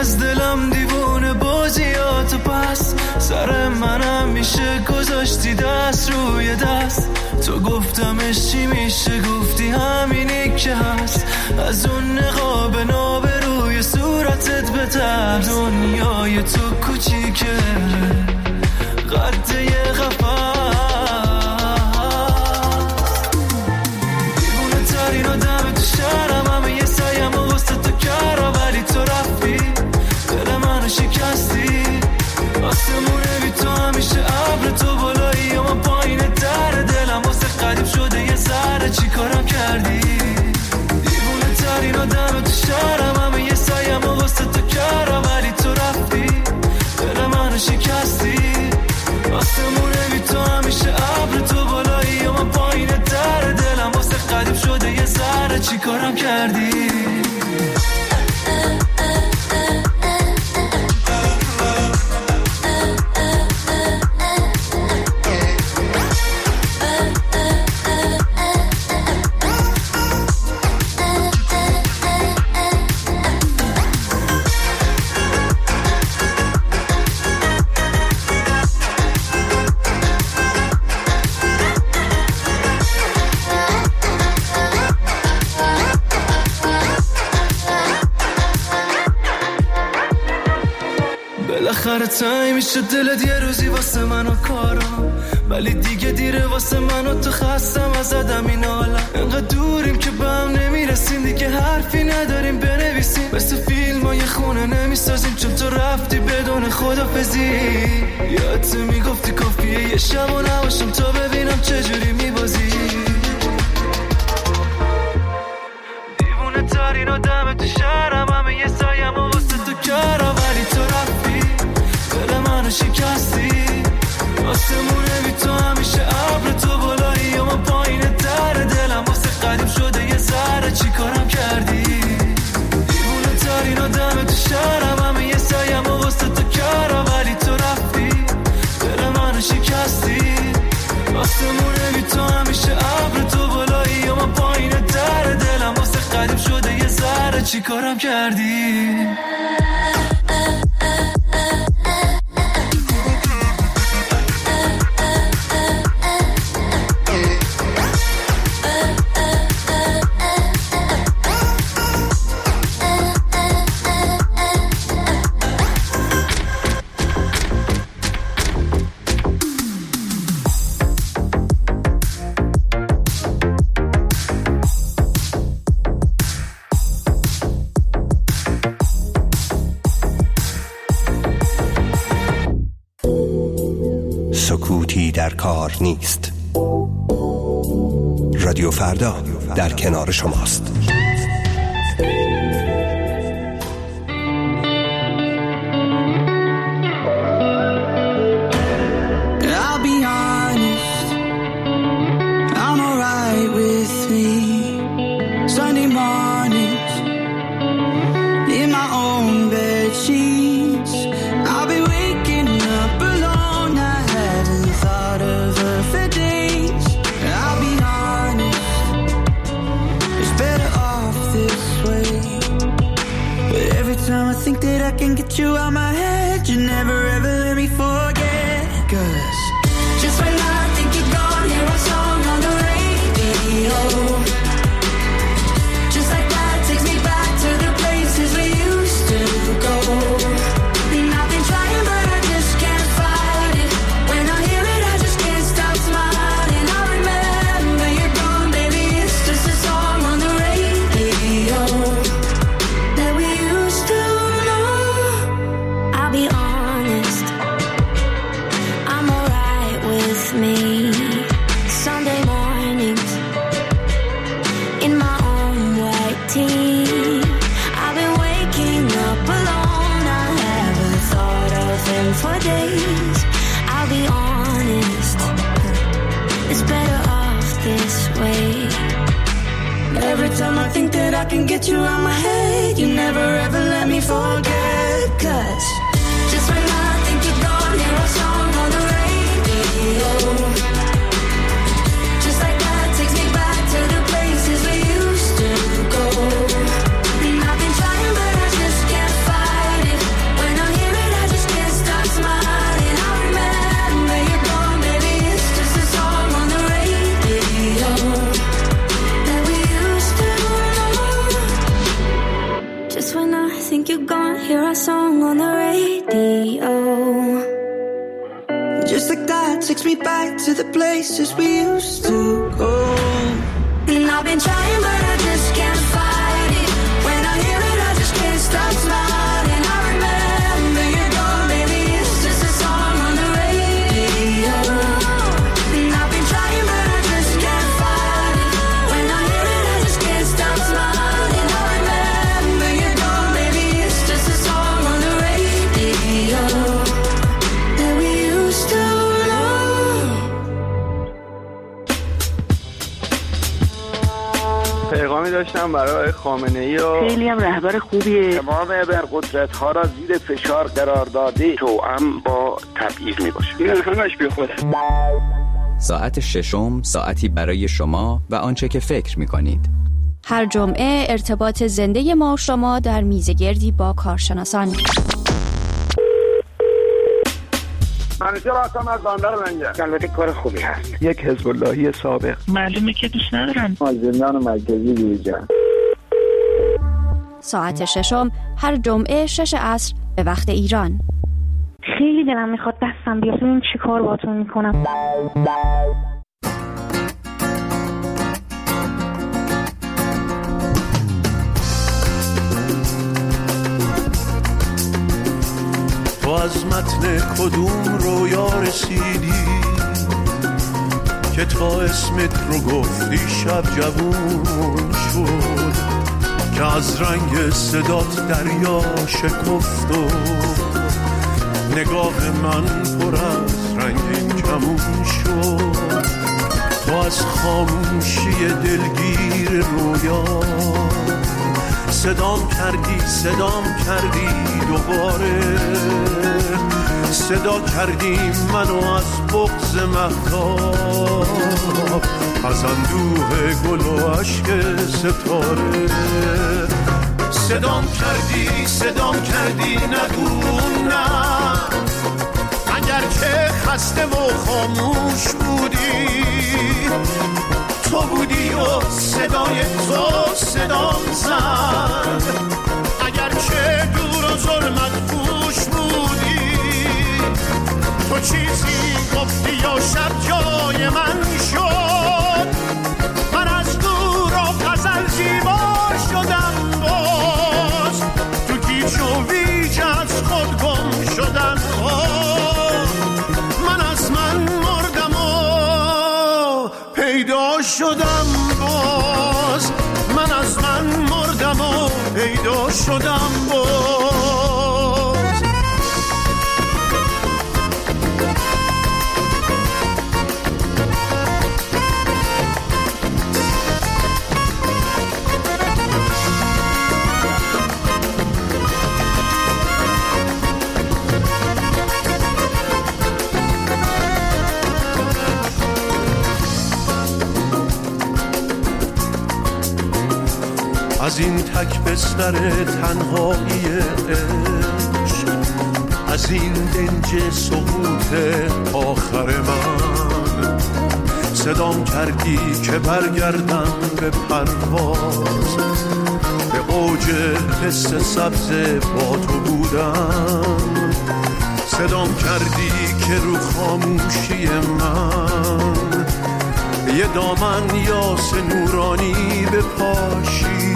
از دلم دیوونه بازیاتو پس سر منم میشه گذاشتی دست روی دست تو گفتمش چی میشه گفتی همینی که هست از اون نقاب ناب روی صورتت بتر دنیای تو کوچیکه قد یه قفص دیوونه ترین آدم تو شهرم همه یه سعیم و واسه تو کردم ولی تو رفتی دل منو شکستی آسمونه بی تو همیشه ابر تو بالایی و من پایین در دلم واسه قدیم شده یه ذره چی کارم کردی دیوونه ترین آدم تو شهرم همه یه سعیم و واسه تو کردم ولی تو رفتی دل منو شکستی آسمونه بی تو همیشه ابر تو بالایی و من پایین در دلم واسه قدیم شده یه ذره چی کارم کردی بالاخره تایی میشه دلت یه روزی واسه منو کارم ولی دیگه دیره واسه منو تو خستم از آدم این عالم انقدر دوریم که به هم نمیرسیم دیگه حرفی نداریم بنویسیم مثل فیلم ها یه خونه نمیسازیم چون تو رفتی بدون خدافزی یادت میگفتی کافیه یه شب و نباشم تا ببینم چجوری میبازی دیوونه ترین آدم تو شهرم همه یه سایم و واسه تو کردم ولی تو رفتی دل منو شکستی آسمونه بی تو همیشه ابر تو بالایی و من پایین در دلم واسه قدیم شده یه ذره چی کارم کردی دیوونه ترین آدم تو شهرم همه یه سعیم و واسه تو کردم ولی تو رفتی دل منو شکستی آسمونه بی تو همیشه ابر تو بالایی و من پایین در دلم واسه قدیم شده یه ذره چی کارم کردی سکوتی در کار نیست. رادیو فردا در کنار شماست. You out my head, you never ever let me forget. 'Cause just when I think you're gone, hear a song on the radio. Just like that takes me back to the places we used to go. And I've been trying but I just can't fight it. When I hear it I just can't stop smiling. I remember you're gone, baby, it's just a song on the radio that we used to. I'll be honest, I'm alright with me. Sunday mornings in my own white tee. I've been waking up alone, I haven't thought of him for days. I'll be honest, it's better off this way. Every time I think that I can get you out my head, you never ever let me forget. 'Cause just when I think you're gone, hear a song on the radio. Just like that takes me back to the places we used to go. And I've been trying but I just can't fight it. places we used to go. And I've been trying but I just can't fight it. When I hear it I just can't stop smiling. I remember you're gone, baby, it's just a song on the radio. And I've been trying but I just can't fight it. When I hear it I just can't stop smiling. I remember you're gone, baby, it's just a song on the radio that we used to love. پیغامی داشتم برای خامنه‌ای و خیلی هم رهبر خوبیه. تمام ابرقدرت‌ها را زیر فشار قرار داده توأم با تبعیض میباشه. این همش بیخوده. ساعت ششم، ساعتی برای شما و آنچه که فکر می‌کنید. هر جمعه ارتباط زنده ما و شما در میزگردی با کارشناسان. منیجر هستم از بندر منجر. البته کار خوبی هست. یک حزب اللهی سابق. معلومه که دوست ندارن. از زندان مرکزی بیرون. ساعت ششم هر جمعه 6 عصر به وقت ایران. خیلی دلم میخواد دستم بیاد ببینم چی کار باهاتون میکنم. تو از متن کدوم رویا رسیدی که تا اسمت رو گفتی شب جوون شد، که از رنگ صدات دریا شکفت و نگاه من پر از رنگین کمون شد. تو از خاموشی دلگیر رویا صدام کردی دوباره، صدا کردی منو از بغض مهتاب، از اندوه گل و عشق ستاره. صدام کردی نگو نه، اگر که خسته و خاموش بودی، تو بودی و صدای تو صدام زد. اگر که دور و ظلمت پوش بودی، تو چیزی گفتی یا شب جای من شد. من از دور و غزل زیبا شدم، باز تو گیج و ویج از خود گم شدم. من از من مردم و پیدا شدم، باز من از من مردم و پیدا شدم باز. از این تک بستر تنهایی عشق، از این دنج سقوط آخر من، صدام کردی که برگردم به پرواز، به اوج حس سبز با تو بودم. صدام کردی که رو خاموشی من یه دامن یاس نورانی بپاشی،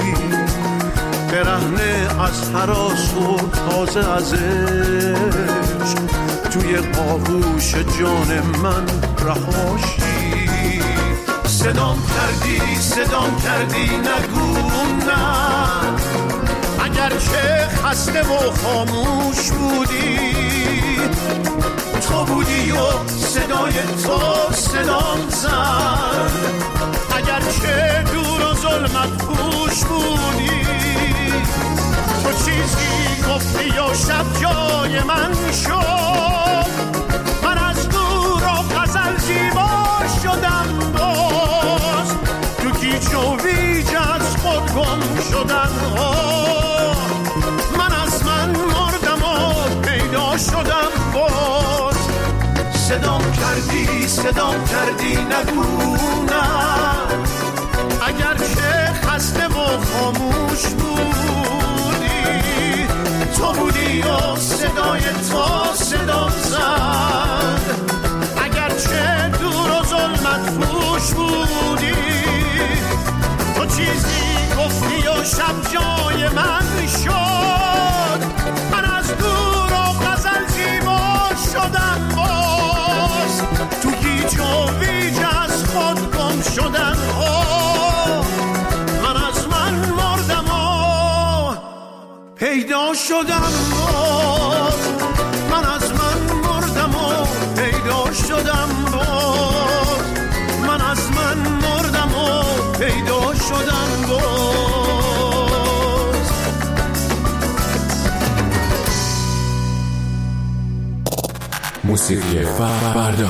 برهنه از هراس و تازه از عشق، توی آغوش جان من رهاشی. صدام کردی نگو نه، اگر که خسته و خاموش بودی، تو بودی و صدای تو صدام زد. اگر که دور و ظلمت پوش بودی، تو چیزی گفتی یا شب جای من شد. من از دور و غزل زیبا شدم، باز تو گیج و ویج از خود گم شدم. من از من مردم و پیدا شدم باز. صدام کردی نگو نه، اگر که خسته و خاموش بودی، تو بودی و صدای تو صدام زد. اگر که دور و ظلم خط پوش بودی، تو چیزی گفتی و شب جای من شد. من از دور و غزل زیبا شدم، باز تو گیج و ویج از خود گم شدم. من از من مردم و پیدا شدم، باز من از من مردم و پیدا شدم. باز من از من مردم و پیدا شدم. باز موسیقی فردا.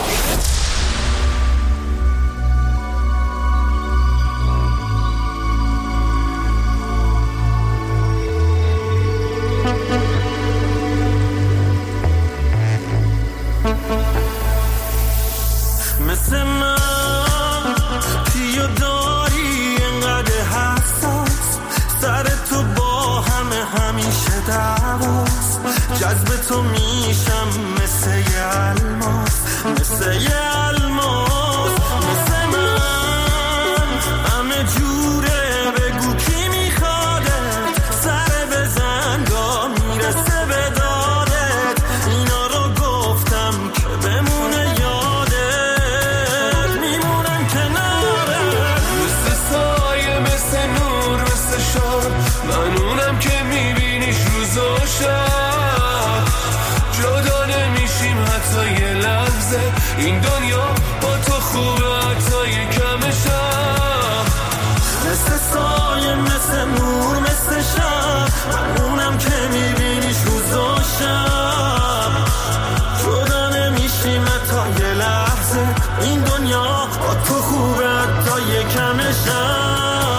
مثل من کیو داری انقدر حساس، سر تو با همیشه دعواست. جذب تو میشم مثل یه الماس، مثل یه الماس. مثل من همه جوره، بگو کی میخوادت، سر بزن گاه میرسه به دادت. اینا رو گفتم که بمونه یادت، میمونم کنارت. مثل سایه، مثل نور، مثل شب، من اونم که میبینیش روز و شب. جدا نمیشیم حتی یه لحظه، این دنیا با تو خوبه حتی یه کم شب. مثل سایه، مثل نور، مثل شب، من اونم که میبینیش روز و شب. جدا نمیشیم حتی یه لحظه، این دنیا با تو خوبه حتی یه کم شب.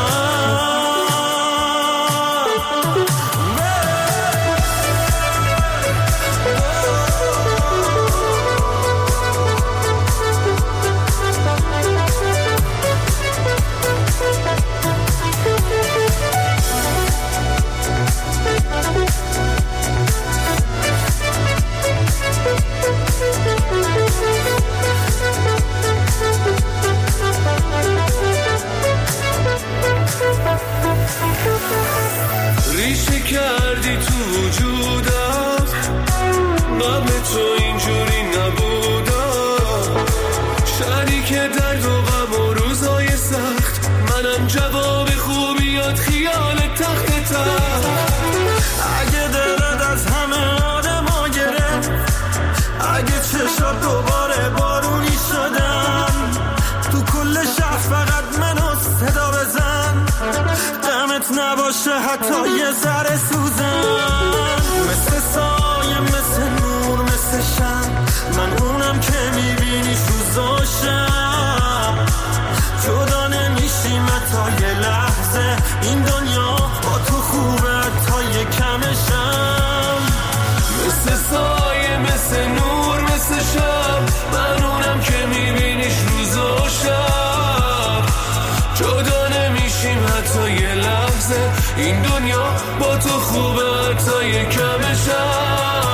ریشه کردی تو وجودم، قبل تو اینجوری نبودم. شریک درد و غم و روزای سخت، منم جواب خوبیات خیال تخت تخت. اگه دلت از همه آدم ها گرفت، اگه چشات دوباره بارونی شدن، تو کل شهر فقط منو صدا بزن، دمت نباشه حتی یه ذره سوزن. مثل سایه، مثل نور، مثل شب، من اونم که میبینیش روز و شب. جدا نمیشیم حتی یه لحظه، این دنیا با تو خوبه حتی یه کم شب. مثل سایه، مثل نور، مثل شب، من اونم که میبینیش روز و شب. جدا نمیشیم حتی یه لحظه، این دنیا با تو خوبه حتی یه کم شب.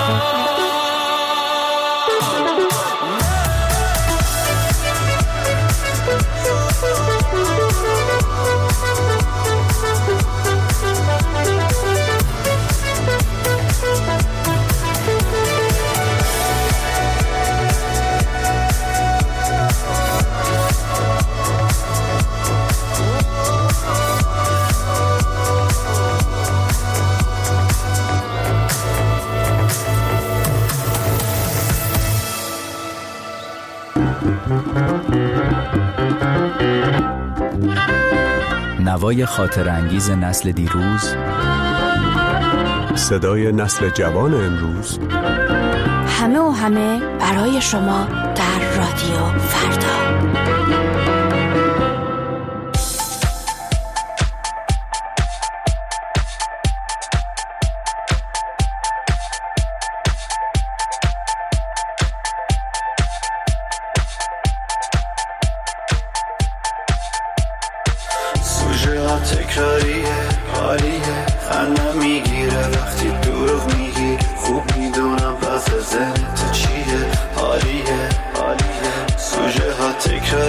نوای خاطر انگیز نسل دیروز، صدای نسل جوان امروز، همه و همه برای شما در رادیو فردا. تکراریه، حالیه، خندم میگیره وقتی دروغ میگی. خوب میدونم وضع ذهن تو چیه، حالیه، حالیه. سوژه ها تکراریه،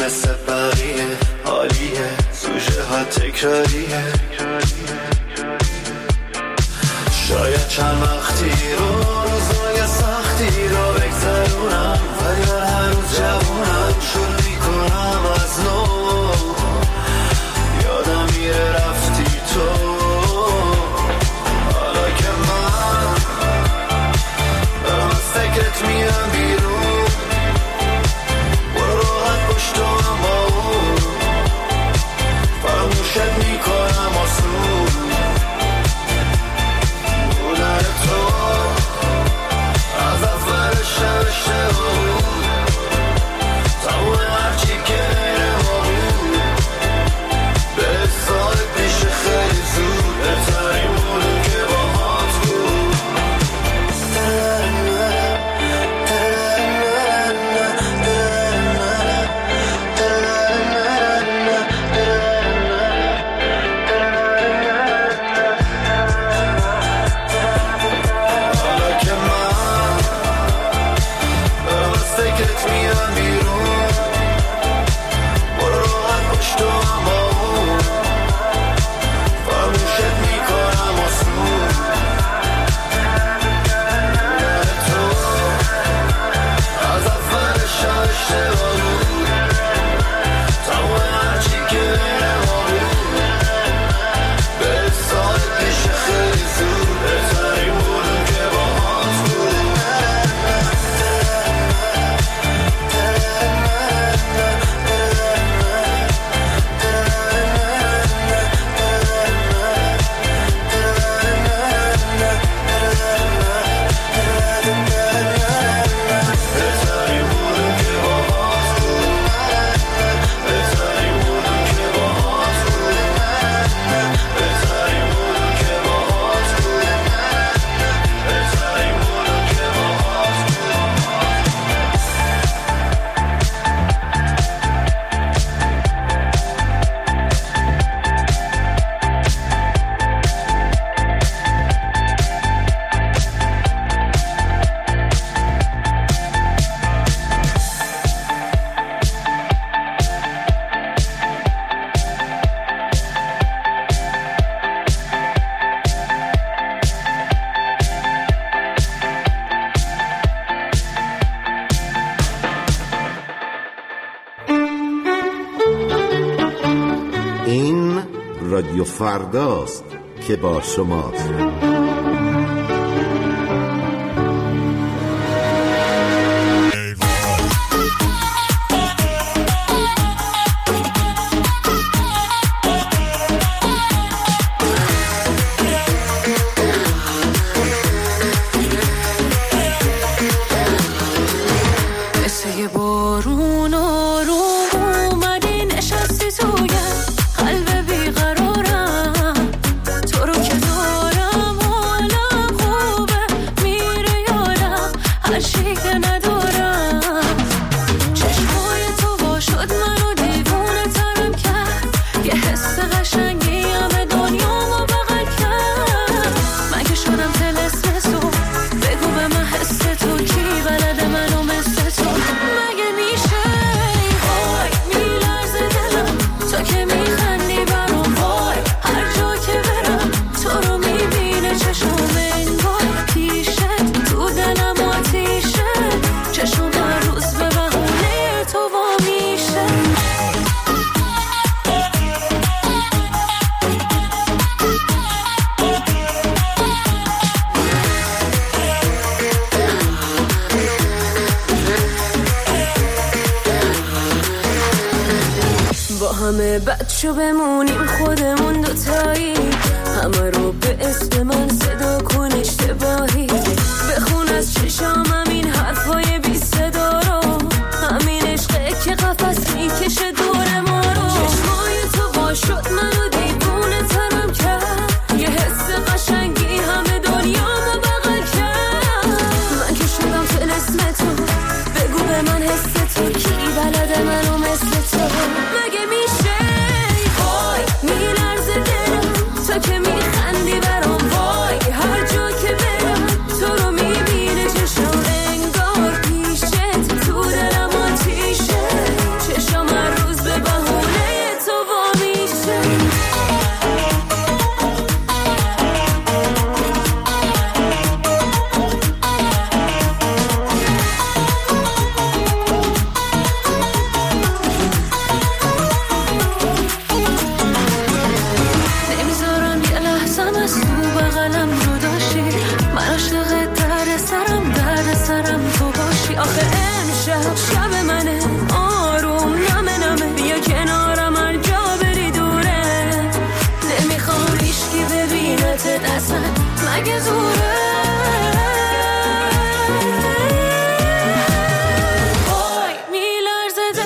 مثل بقیه عالیه، سوژه ها تکراریه. شاید چند وقتی رو روزای سختی رو بگذرونم، ولی هر روز جوونم شروع میکنم از نو. یادم میره رفتی تو، حالا که من دارم از فکرت میام بیرون. برو راحت پشت تو هم با اون، فراموشت میکنم آسون. بودن تو از اولش نوشته بود، تموم هرچی که بین ما بود. به سالت میشه خیلی زود، بهترین بودم که با هات بود. حالا که من دارم از فکرت میام بیرون. برو راحت پشت تو هم با اون، فراموشت میکنم آسون. تو از اولش نوشته بود، تمام هرچی که بین ما بود. به سالت میشه خیلی زود، بهترین بودم که با هات بود. بهترین بودم که با هات بود. بهترین بودم که با هات بود. بهترین بودم که با هات بود. بهترین بودم که با هات این رادیو فرداست که با شماست. مثل یه بارون آروم اومدی نشستی تویم قلب بیقرارم. تو رو که دارم حالم خوبه، میره یادم هر چی که ندارم. چشمای تو با شد منو دیوونه ترم کرد، یه حس قشنگی همه دنیامو بغل کرد. من که شدم طلسم تو، بگو به من حس تو کی بلده منو مثل تو. مگه میشه وای میلرزه دلم، تو که میخندی برام وای هر جا که برم. تو رو میبینه چشم انگار پیشت، تو دلم آتیشه. چشم هر روز به بهونه تو وا میشه. با همه بچه بمونیم خودمون دوتایی، همه رو به اسم من صدا کن اشتباهی. بخون از چشامم این حرفای بی صدا رو، همین عشقه که قفس میکشه دور ما رو. چشمای تو با شد منو دیوونه ترم کرد، یه حس قشنگی همه دنیامو بغل کرد. من که شدم طلسم تو، بگو به من حس تو کی بلده منو مثل تو. مگه میشه وای میلرزه دلم، تو که میخندی برام وای هر جا که برم. تو رو میبینه چشم انگار پیشت، تو دلم آتیشه. چشم هر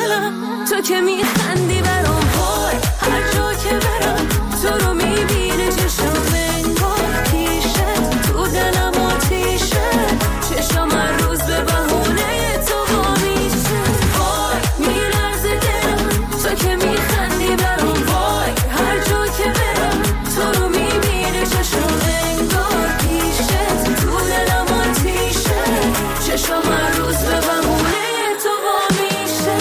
دلم، تو که میخندی برام وای، هر جا که برم تو رو میبینه چشم انگار پیشه، تو دلم آتیشه، چشم هر روز به بهونه تو وا میشه، وای میلرزه دلم، تو که میخندی برام وای، هر جا که برم تو رو میبینه چشم انگار پیشه، تو دلم آتیشه، چشم هر روز به بهونه تو وا میشه.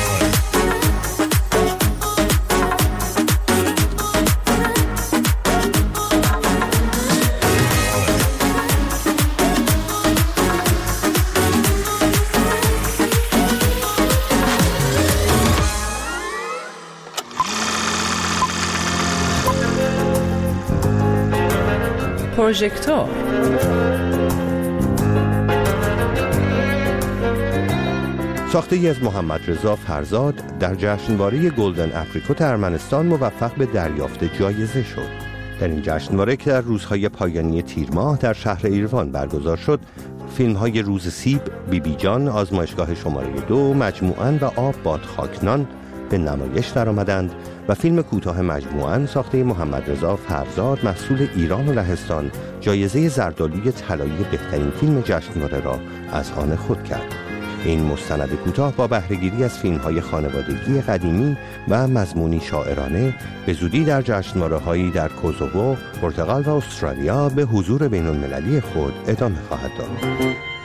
پروژکتور ساخته‌ای از محمد رضا فرزاد در جشنواره گلدن اپریکوت ارمنستان موفق به دریافت جایزه شد. در این جشنواره که در روزهای پایانی تیر ماه در شهر ایروان برگزار شد، فیلم‌های روز سیب، بیبی جان، آزمایشگاه شماره 2، مجموعاً و آب باد خاکنان به نمایش درآمدند و فیلم کوتاه مجموعاً ساخته محمد رضا فرزاد محصول ایران و لهستان جایزه زردآلوی طلایی بهترین فیلم جشنواره را از آن خود کرد. این مستند کوتاه با بهره‌گیری از فیلم‌های خانوادگی قدیمی و مضمونی شاعرانه به زودی در جشنواره‌هایی در کوزوو، پرتغال و استرالیا به حضور بین‌المللی خود ادامه خواهد داد.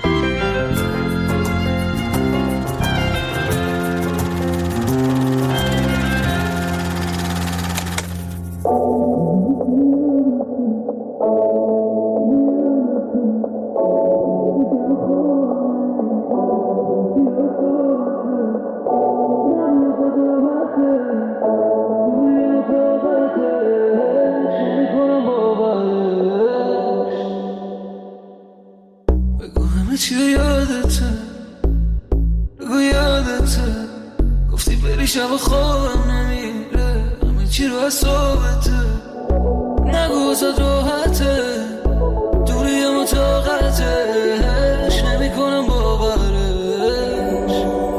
شب خوابم نمیره، همه چی رو از صحبته، نگو زد راحته، دوری اما طاقتش نمی کنم باورش،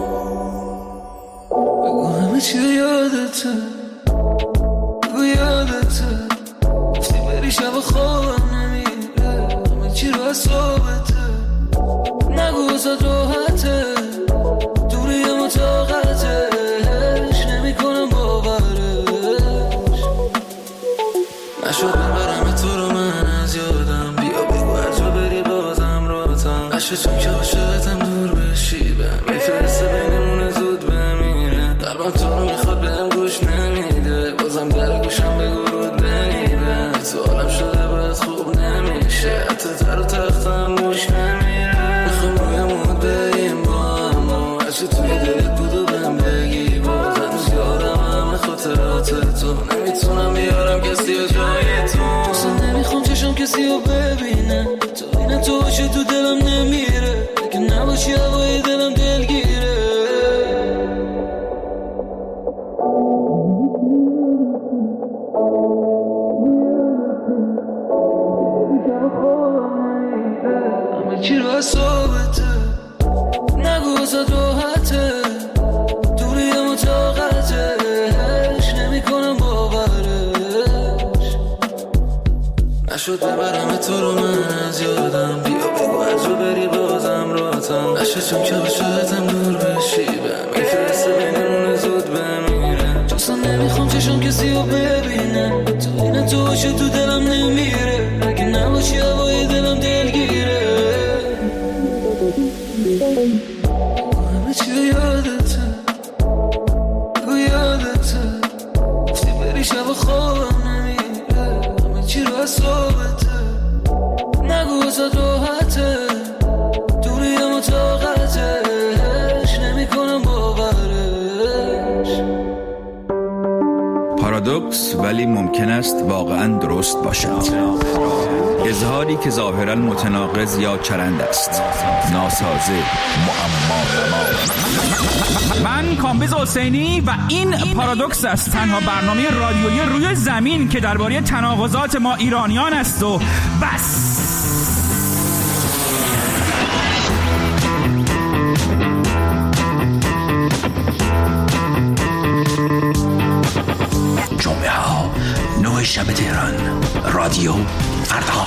بگو همه چی رو یادته، بگو یادته، گفتی بری شب خوابم نمیره، همه چی رو از صحبته، نگو زد راحته، دوری اما طاقتش کنم باورش، نشد ببرم تو رو من از یادم، بیا بگو هر جا بری بازم راتم، عشقتون که عاشقتم دور بشی، بهم میفرسته بینمونه زود بمیره، قلبم تو رو میخواد بهم گوش نمیده، بازم در گوشم بگو رود بنیبه، تو عالم شده باید خوب نمیشه، حتی تر و تختم گوش نمیره، میخوام روی مود بریم با هم، عشق توی دلت بود و بهم بگی باز خاطرات تو، نمیتونم بیارم کسی و جای تو، اصلا نمیخوام چشم کسی رو ببینه، تو این تو باشه تو دلم نمیره، اگه نباشی هوای دلم دلگیره، همه چی رو از صحبته، نگو زد راحته، دوری اما طاقته، کنم باورش، نشد ببرم تو رو من از یادم، بیا بگو هر جا بری بازم راتم، عشقتون که عاشقتم دور بشی، بهم میفرسته بینمونه زود بمیره، اصلا نمیخوام چشم کسی رو ببینه، تو این تو باشه تو دلم نمیره، اگه نباشی هوای دلم دلگیره، همه چی یادته، بگو یادته، شب خوابم نمیره، همه چی رو از صحبته، نگو زد راحته، دوری اما طاقتش نمی کنم باورش. پارادوکس ولی ممکن است واقعا درست باشد. اظهاری که ظاهرا متناقض یا چرند است، ناسازه، معما. من کامبیز حسینی و این پارادوکس است، تنها برنامه رادیویی روی زمین که درباره تناقضات ما ایرانیان است و بس. شب تهران. رادیو فردا.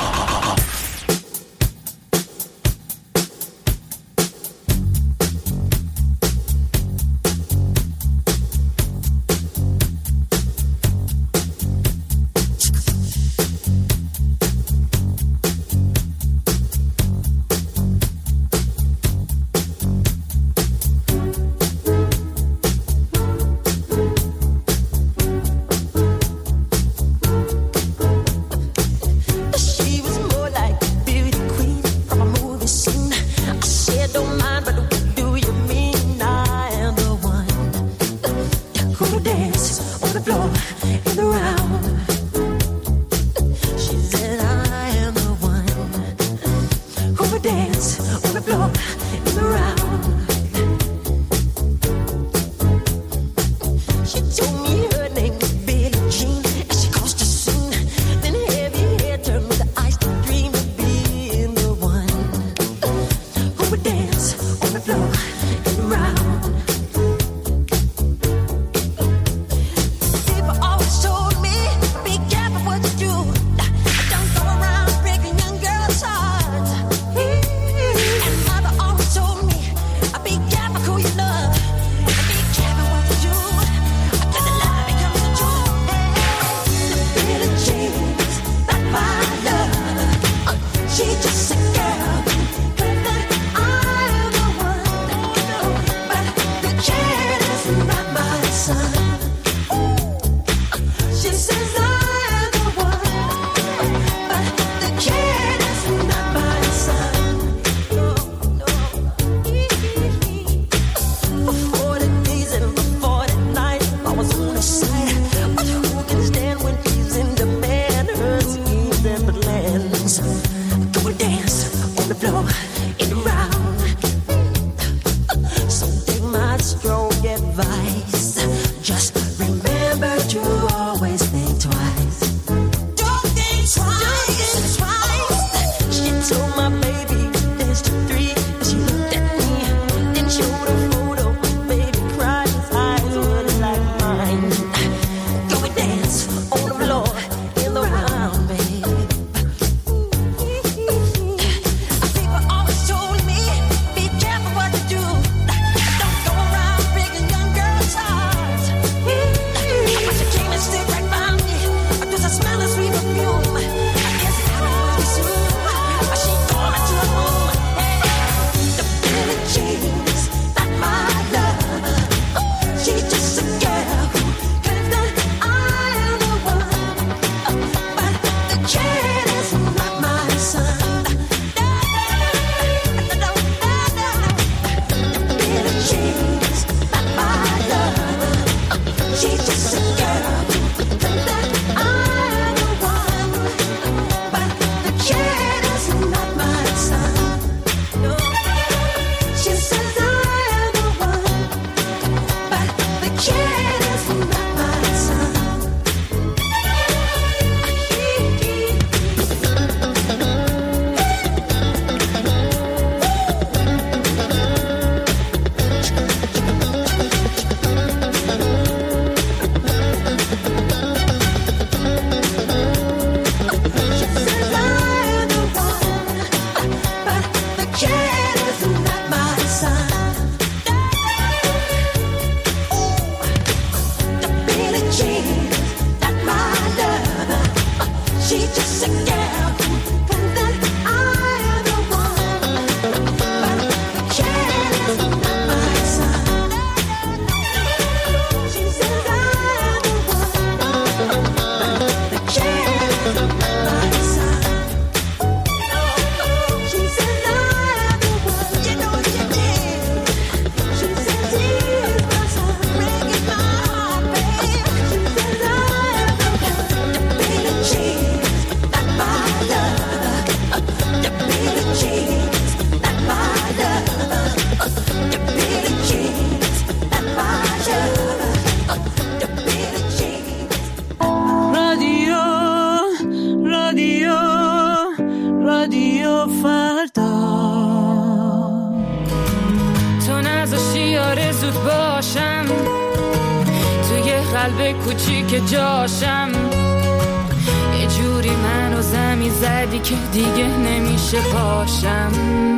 قلب کوچیک جاشم جوری منو زمین زدی که دیگه نمیشه پاشم.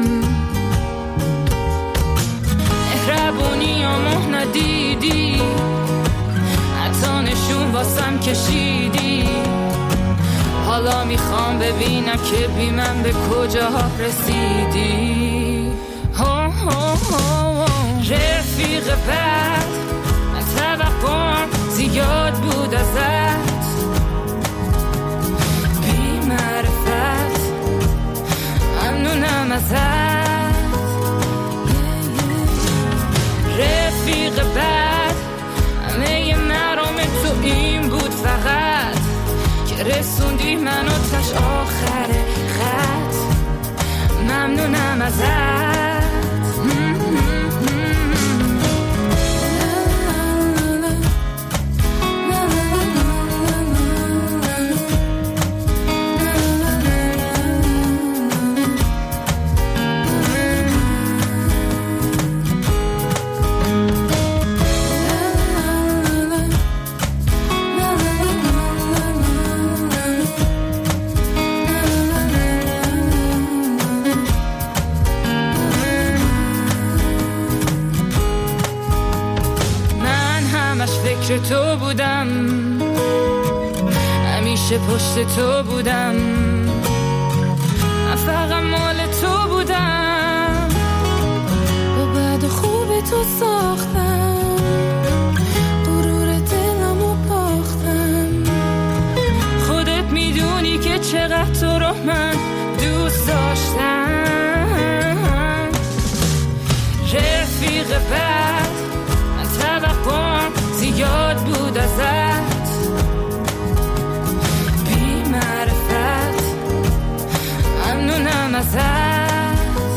مهربونی و ندیدی، حتی نشون واسم کشیدی. حالا میخوام ببینم که بی من به کجاها رسیدی. رفیق بد، من توقعم زیاد بود ازت، بی معرفت ممنونم ازت. رفیق بد، همه مرام تو این بود فقط که رسوندی منو تاش آخر خط. ممنونم ازت. فکر تو بودم، همیشه پشت تو بودم، من فقط مال تو بودم. با بعد خوب تو ساختم، غرور دلمو باختم. خودت میدونی که چقدر تو رو من دوست داشتم. رفیق بد، من توقعم زیاد بود ازت، بی معرفت ممنونم ازت.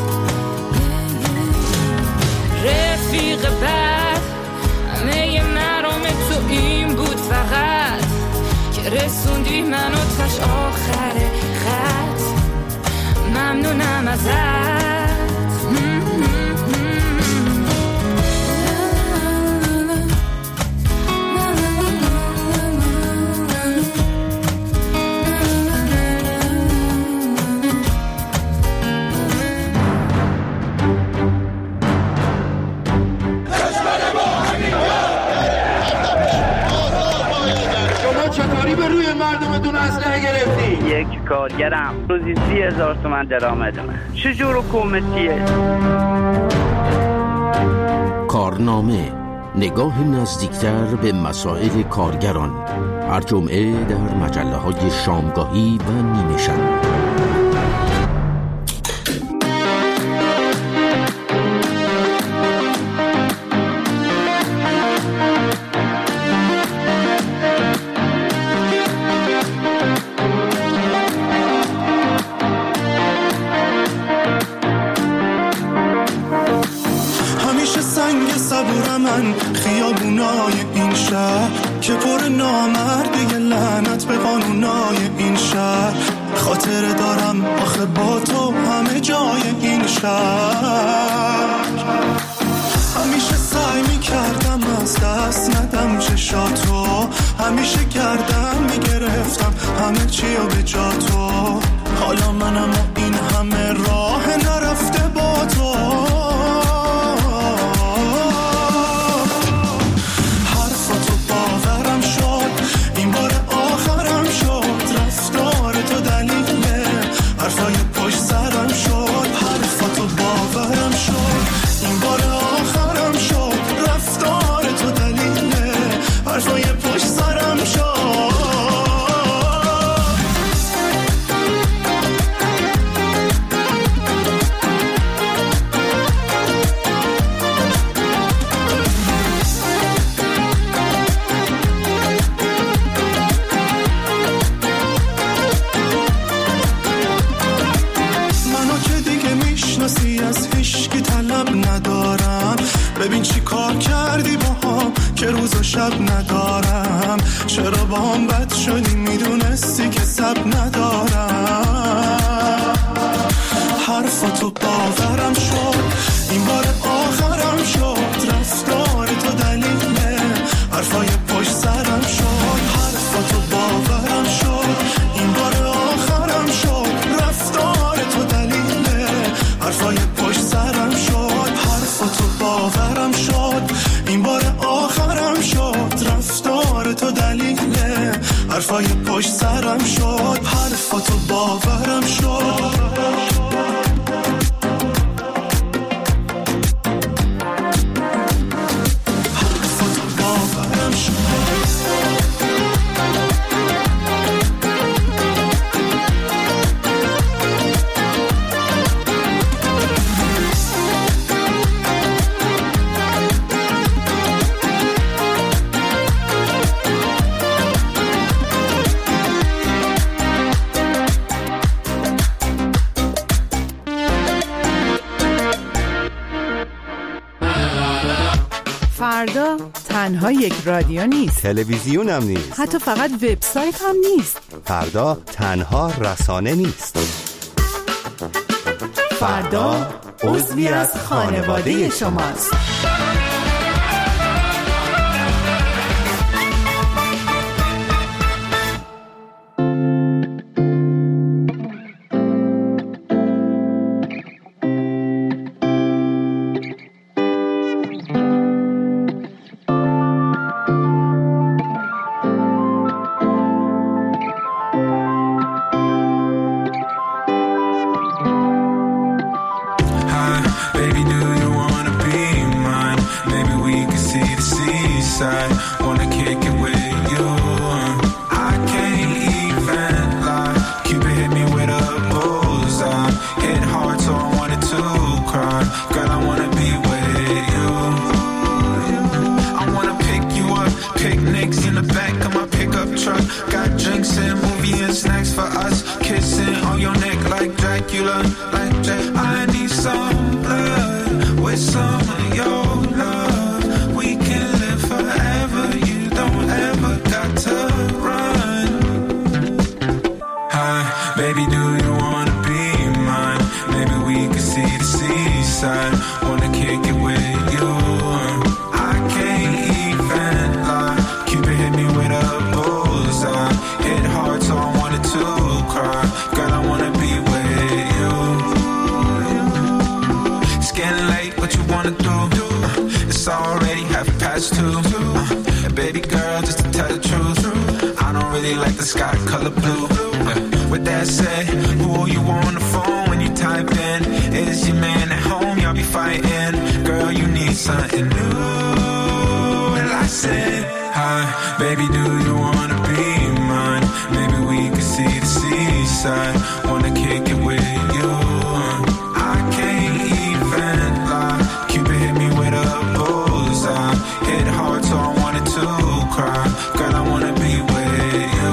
رفیق بد، همه مرام تو این بود فقط که رسوندی منو تاش آخر خط. ممنونم ازت. روی مردمتون اسلحه گرفتی؟ یک کارگرم روزی 30,000 تومان درآمد من. چجور حکومتیه؟ کارنامه، نگاه نزدیکتر به مسائل کارگران، هر جمعه در مجله‌های شامگاهی و نیمه شب. خیابونای این شهر که پر نامرده لعنت به قانونای این شهر. خاطره دارم آخه با تو همه جای این شهر. همیشه سعی میکردم از دست ندم چشاتو، همیشه گردن میگرفتم همه چیو به جا تو. حالا منم این همه راه نرفته با تو. ببین چی کار کردی با هم که روز و شب ندارم. چرا با هم بد شدی میدونستی که سب ندارم. حرفاتو باورم شد این بار آخرم شد. رفتار تو دلیله حرفای پشت سرم شد. حرفاتو باورم شد این بار حرفای پشت سرم شد، حرفاتو باورم شد. فردا تنها یک رادیو نیست، تلویزیون هم نیست، حتی فقط وبسایت هم نیست. فردا تنها رسانه نیست. فردا عضوی از خانواده شماست. Baby girl, just to tell the truth, I don't really like the sky color blue. With that said, who you on the phone when you type in? Is your man at home? Y'all be fighting. Girl, you need something new. And I said, hi, baby, do you wanna be mine? Maybe we could see the seaside. Wanna kick it with you. I can't even lie. Cupid hit me with a bullseye. Hit hard, so I wanted to cry. Girl, I wanna be with you.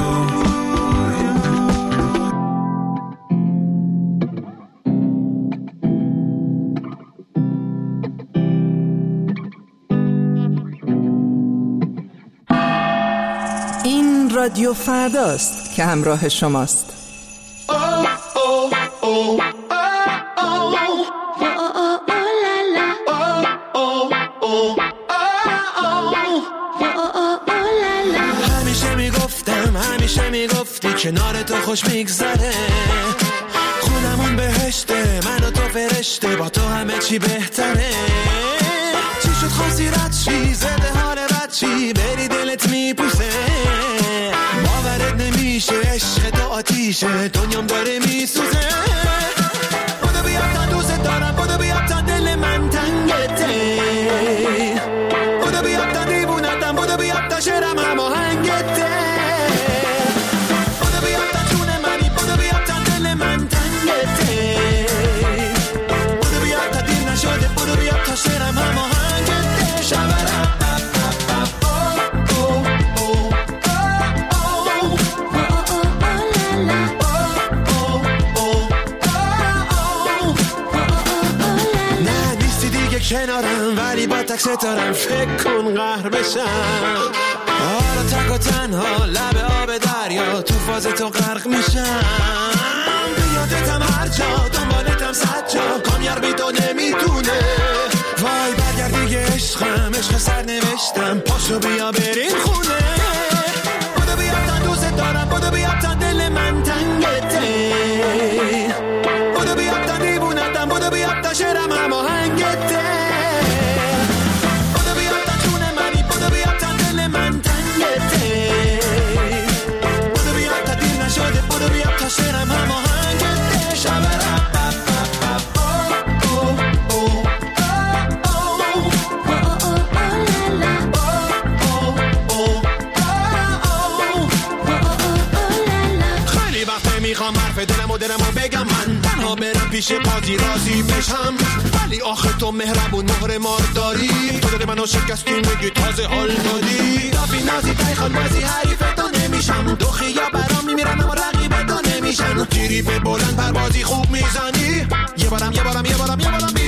این رادیو فرداست که همراه شماست. همیشه میگفتی کنار تو خوش میگذره، خونمون بهشته، من و تو فرشته، با تو همه چی بهتره. چی شد خواستی رد چی، زده حال بد چی، بری دلت میپوسه، باورت نمیشه، عشق تو آتیشه، دنیام داره میسوزه. بودو بیاد تا دوست دارم، بودو بیاد تا دل من تنگته، بودو بیاد تا دیوونتم، بودو بیاد تا شعرم هماهنگته. شرم هماهنگت شبرم نه نیستی دیگه کنارم، ولی با تک ستارم فکر کن قهر بشم. حالا تک و تنها لب آب دریا، تو فاز تو غرق میشم. بیادتم هر جا، دنبالتم صد جا، کامیار بی تو نمیتونه. وای برگرد دیگه عشقم، عشق سر نوشتم، پاشو بیا بریم خونه. بودو بیا تا دوست دارم، بودو بیا تا دل من تنگته، بودو بیا تا دیوونتم، بودو بیا تا شعرم هماهنگته، بودو بیا تا جون منی، بودو بیا تا دل من تنگته، میخوام حرف دلمو بگم من تنها برم پیش قاضی راضی بشم، ولی آخه تو مهربون مهر مار داری، تو دل منو شکستی میگی تازه حال دادی. دافی نازی تایخان بازی حریف تو نمیشم، دو خیا برام میمیرن اما رقیب تو نمیشن. تیری به بلند پروازی خوب میزنی، یه بارم